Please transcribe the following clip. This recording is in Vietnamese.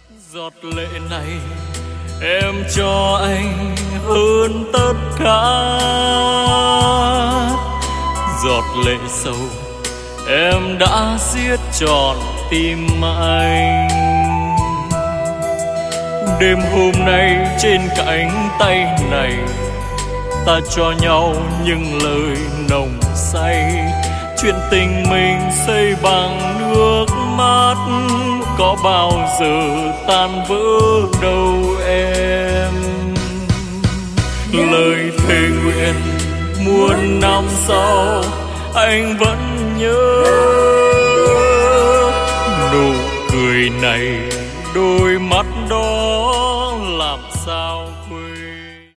Giọt lệ này em cho anh hơn tất cả, giọt lệ sâu em đã giết trọn tim anh. Đêm hôm nay trên cánh tay này, ta cho nhau những lời nồng say, chuyện tình mình xây bằng nước mắt, có bao giờ tan vỡ đâu em. Lời thề nguyện muôn năm sau anh vẫn nhớ, nụ cười này đôi mắt đó